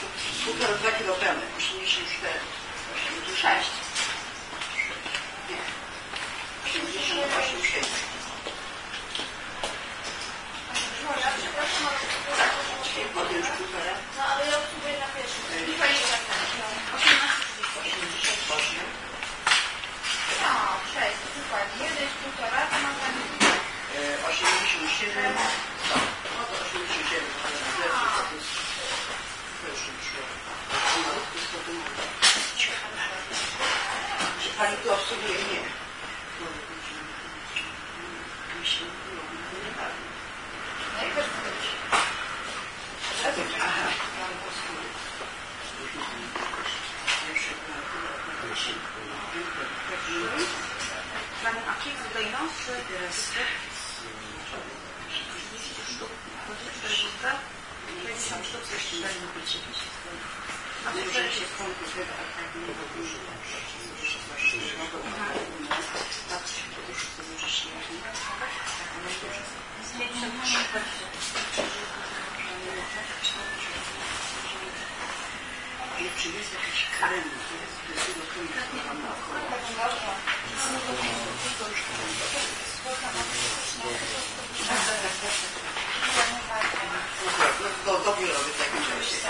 1,5–2 kg, 84, 86. Nie. 88, 6. Potem już 1,5. No ale ja obsługuję na pierwszym. 88. No, 6, dokładnie. 1,5, to ma pani 87. No to 87. To już nie przyszło. Czy pani to obsługuje? Nie. Aha. Mamy akiwy dojnosy. Czy jest jakiś krem, jest tego do biurowy w takim czasie.